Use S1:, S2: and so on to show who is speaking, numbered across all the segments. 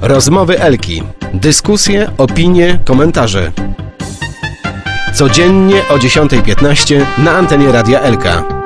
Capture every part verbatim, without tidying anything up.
S1: Rozmowy Elki. Dyskusje, opinie, komentarze. Codziennie o dziesiąta piętnaście na antenie Radia Elka.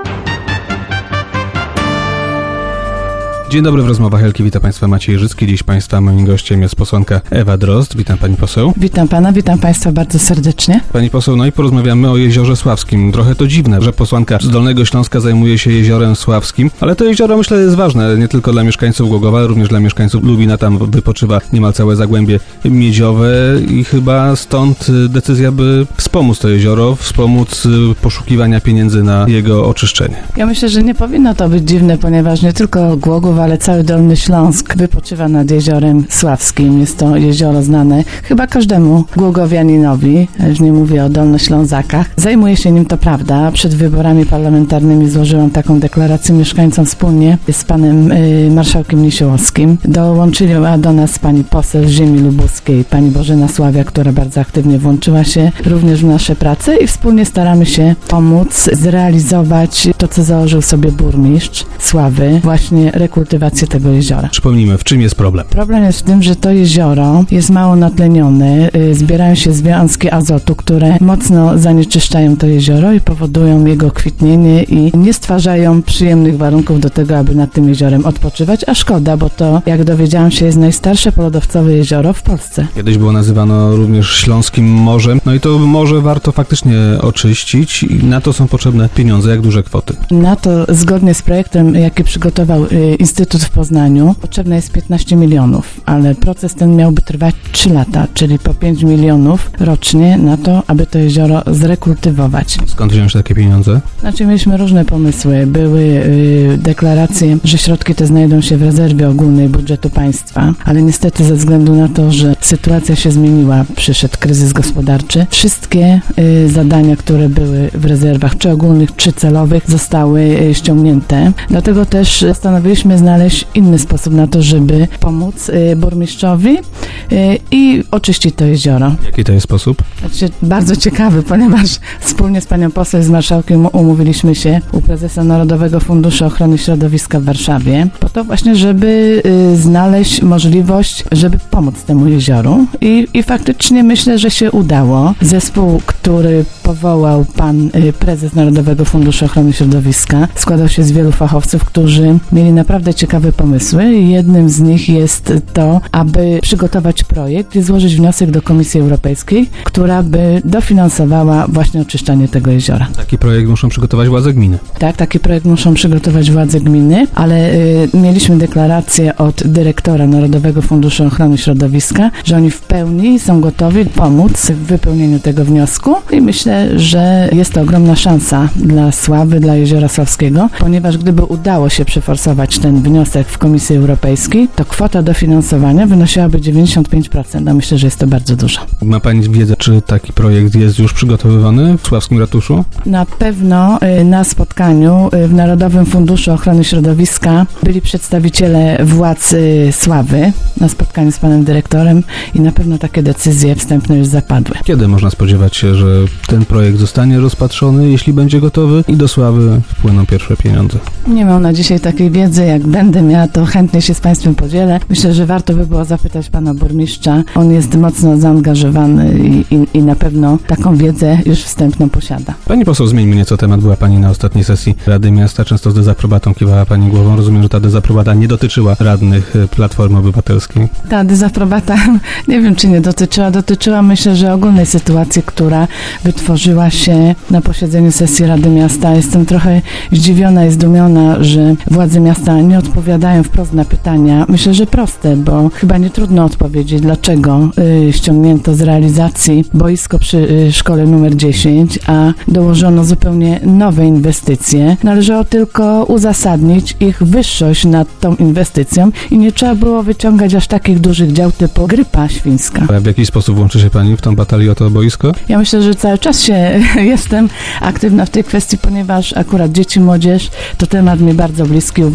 S2: Dzień dobry, w rozmowach Elki wita Państwa Maciej Życki. Dziś Państwa moim gościem jest posłanka Ewa Drozd. Witam Pani poseł.
S3: Witam Pana, witam Państwa bardzo serdecznie.
S2: Pani poseł, no i porozmawiamy o Jeziorze Sławskim. Trochę to dziwne, że posłanka z Dolnego Śląska zajmuje się Jeziorem Sławskim, ale to jezioro, myślę, jest ważne nie tylko dla mieszkańców Głogowa, ale również dla mieszkańców Lubina. Tam wypoczywa niemal całe Zagłębie Miedziowe i chyba stąd decyzja, by wspomóc to jezioro, wspomóc poszukiwania pieniędzy na jego oczyszczenie.
S3: Ja myślę, że nie powinno to być dziwne, ponieważ nie tylko Głogów, ale cały Dolny Śląsk wypoczywa nad Jeziorem Sławskim. Jest to jezioro znane chyba każdemu głogowianinowi, już nie mówię o Dolnoślązakach. Zajmuję się nim, to prawda. Przed wyborami parlamentarnymi złożyłam taką deklarację mieszkańcom wspólnie z panem y, marszałkiem Niesiołowskim. Dołączyła do nas pani poseł z ziemi lubuskiej, pani Bożena Sławia, która bardzo aktywnie włączyła się również w nasze prace i wspólnie staramy się pomóc zrealizować to, co założył sobie burmistrz Sławy, właśnie rekultywację tego jeziora.
S2: Przypomnijmy, w czym jest problem?
S3: Problem jest w tym, że to jezioro jest mało natlenione, yy, zbierają się związki azotu, które mocno zanieczyszczają to jezioro i powodują jego kwitnienie i nie stwarzają przyjemnych warunków do tego, aby nad tym jeziorem odpoczywać, a szkoda, bo to, jak dowiedziałam się, jest najstarsze polodowcowe jezioro w Polsce.
S2: Kiedyś było nazywane również Śląskim Morzem, no i to morze warto faktycznie oczyścić i na to są potrzebne pieniądze. Jak duże kwoty? Na
S3: to, zgodnie z projektem, jaki przygotował yy, Instytut w Poznaniu, potrzebne jest piętnaście milionów, ale proces ten miałby trwać trzy lata, czyli po pięć milionów rocznie na to, aby to jezioro zrekultywować.
S2: Skąd wziąć takie pieniądze?
S3: Znaczy, mieliśmy różne pomysły. Były y, deklaracje, że środki te znajdą się w rezerwie ogólnej budżetu państwa, ale niestety ze względu na to, że sytuacja się zmieniła, przyszedł kryzys gospodarczy, wszystkie y, zadania, które były w rezerwach, czy ogólnych, czy celowych, zostały y, ściągnięte. Dlatego też postanowiliśmy znaleźć inny sposób na to, żeby pomóc y, burmistrzowi y, i oczyścić to jezioro.
S2: Jaki to jest sposób?
S3: Znaczy, bardzo ciekawy, ponieważ wspólnie z panią poseł, z marszałkiem umówiliśmy się u prezesa Narodowego Funduszu Ochrony Środowiska w Warszawie po to właśnie, żeby y, znaleźć możliwość, żeby pomóc temu jezioru i, i faktycznie myślę, że się udało. Zespół, który powołał pan y, prezes Narodowego Funduszu Ochrony Środowiska, składał się z wielu fachowców, którzy mieli naprawdę ciekawe pomysły i jednym z nich jest to, aby przygotować projekt i złożyć wniosek do Komisji Europejskiej, która by dofinansowała właśnie oczyszczanie tego jeziora.
S2: Taki projekt muszą przygotować władze gminy.
S3: Tak, taki projekt muszą przygotować władze gminy, ale y, mieliśmy deklarację od dyrektora Narodowego Funduszu Ochrony Środowiska, że oni w pełni są gotowi pomóc w wypełnieniu tego wniosku i myślę, że jest to ogromna szansa dla Sławy, dla Jeziora Sławskiego, ponieważ gdyby udało się przeforsować ten wniosek w Komisji Europejskiej, to kwota dofinansowania wynosiłaby dziewięćdziesiąt pięć procent, a myślę, że jest to bardzo dużo.
S2: Ma Pani wiedzę, czy taki projekt jest już przygotowywany w Sławskim Ratuszu?
S3: Na pewno y, na spotkaniu y, w Narodowym Funduszu Ochrony Środowiska byli przedstawiciele władz y, Sławy na spotkaniu z panem dyrektorem i na pewno takie decyzje wstępne już zapadły.
S2: Kiedy można spodziewać się, że ten projekt zostanie rozpatrzony, jeśli będzie gotowy i do Sławy wpłyną pierwsze pieniądze?
S3: Nie mam na dzisiaj takiej wiedzy. Jak będę miała, to chętnie się z państwem podzielę. Myślę, że warto by było zapytać pana burmistrza. On jest mocno zaangażowany i, i, i na pewno taką wiedzę już wstępną posiada.
S2: Pani poseł, zmieńmy nieco temat. Była Pani na ostatniej sesji Rady Miasta. Często z dezaprobatą kiwała Pani głową. Rozumiem, że ta dezaprobata nie dotyczyła radnych Platformy Obywatelskiej.
S3: Ta dezaprobata, nie wiem, czy nie dotyczyła. Dotyczyła, myślę, że ogólnej sytuacji, która wytworzyła się na posiedzeniu sesji Rady Miasta. Jestem trochę zdziwiona i zdumiona, że władze miasta nie odpowiadają wprost na pytania. Myślę, że proste, bo chyba nie trudno odpowiedzieć, dlaczego y, ściągnięto z realizacji boisko przy y, szkole numer dziesięć, a dołożono zupełnie nowe inwestycje. Należało tylko uzasadnić ich wyższość nad tą inwestycją i nie trzeba było wyciągać aż takich dużych dział typu Grypa Świńska.
S2: A w jaki sposób włączy się Pani w tą batalię o to boisko?
S3: Ja myślę, że cały czas się jestem aktywna w tej kwestii, ponieważ akurat dzieci, młodzież to temat mi bardzo bliski. Uważam,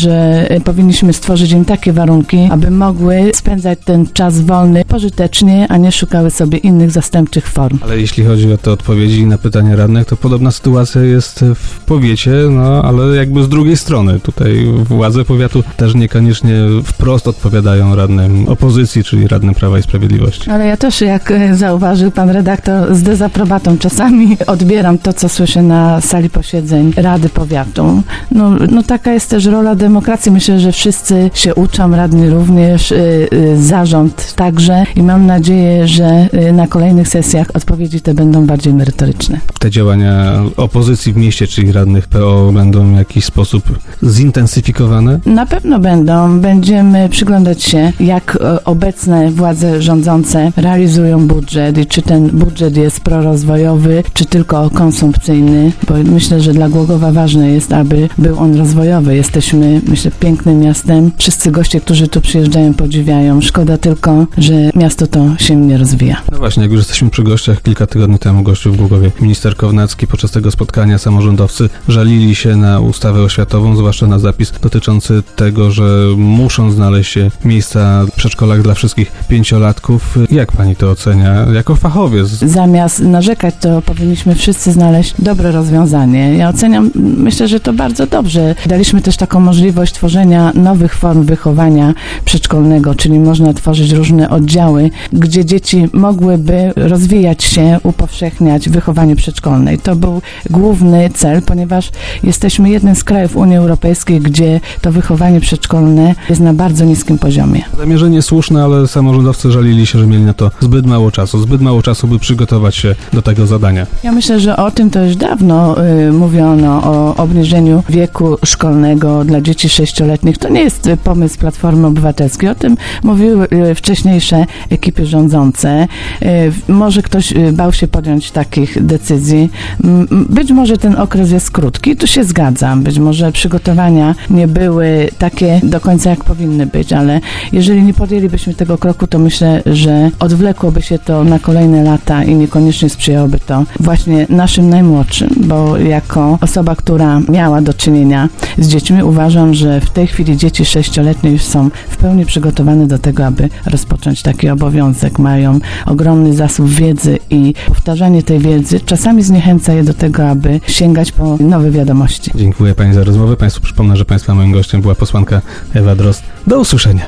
S3: że powinniśmy stworzyć im takie warunki, aby mogły spędzać ten czas wolny pożytecznie, a nie szukały sobie innych zastępczych form.
S2: Ale jeśli chodzi o te odpowiedzi na pytania radnych, to podobna sytuacja jest w powiecie, no ale jakby z drugiej strony. Tutaj władze powiatu też niekoniecznie wprost odpowiadają radnym opozycji, czyli radnym Prawa i Sprawiedliwości.
S3: Ale ja też, jak zauważył pan redaktor, z dezaprobatą czasami odbieram to, co słyszę na sali posiedzeń Rady Powiatu. No, no taka jest też rola demokracji. Myślę, że wszyscy się uczą, radni również, yy, yy, zarząd także i mam nadzieję, że yy, na kolejnych sesjach odpowiedzi te będą bardziej merytoryczne.
S2: Te działania opozycji w mieście, czyli radnych P O, będą w jakiś sposób zintensyfikowane?
S3: Na pewno będą. Będziemy przyglądać się, jak obecne władze rządzące realizują budżet i czy ten budżet jest prorozwojowy, czy tylko konsumpcyjny, bo myślę, że dla Głogowa ważne jest, aby był on rozwojowy. Jesteśmy, myślę, pięknym miastem. Wszyscy goście, którzy tu przyjeżdżają, podziwiają. Szkoda tylko, że miasto to się nie rozwija.
S2: No właśnie, jak już jesteśmy przy gościach, kilka tygodni temu gościł w Głogowie minister Kownacki. Podczas tego spotkania samorządowcy żalili się na ustawę oświatową, zwłaszcza na zapis dotyczący tego, że muszą znaleźć się miejsca w przedszkolach dla wszystkich pięciolatków. Jak pani to ocenia jako fachowiec?
S3: Zamiast narzekać, to powinniśmy wszyscy znaleźć dobre rozwiązanie. Ja oceniam, myślę, że to bardzo dobrze. Daliśmy też taką możliwość tworzenia nowych form wychowania przedszkolnego, czyli można tworzyć różne oddziały, gdzie dzieci mogłyby rozwijać się, upowszechniać wychowanie przedszkolne. I to był główny cel, ponieważ jesteśmy jednym z krajów Unii Europejskiej, gdzie to wychowanie przedszkolne jest na bardzo niskim poziomie.
S2: Zamierzenie słuszne, ale samorządowcy żalili się, że mieli na to zbyt mało czasu. Zbyt mało czasu, by przygotować się do tego zadania.
S3: Ja myślę, że o tym to już dawno y, mówiono, o obniżeniu wieku szkolnego dla dzieci sześcioletnich. To nie jest pomysł Platformy Obywatelskiej. O tym mówiły y, wcześniejsze ekipy rządzące. Y, może ktoś y, bał się podjąć takich decyzji. Y, być może ten okres jest krótki, tu się zgadzam. Być może przygotowania nie były takie do końca, jak powinny być, ale jeżeli nie podjęlibyśmy tego kroku, to myślę, że odwlekłoby się to na kolejne lata i niekoniecznie sprzyjałoby to właśnie naszym najmłodszym, bo jako osoba, która miała do czynienia z dziećmi, uważam, że w tej chwili dzieci sześcioletnie już są w pełni przygotowane do tego, aby rozpocząć taki obowiązek. Mają ogromny zasób wiedzy i powtarzanie tej wiedzy czasami zniechęca je do tego, aby sięgać po nowe wiadomości.
S2: Dziękuję pani za rozmowę. Państwu przypomnę, że państwa moim gościem była posłanka Ewa Drozd. Do usłyszenia.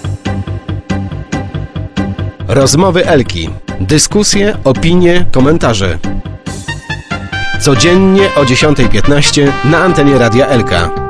S1: Rozmowy Elki. Dyskusje, opinie, komentarze. Codziennie o dziesiąta piętnaście na antenie Radia Elka.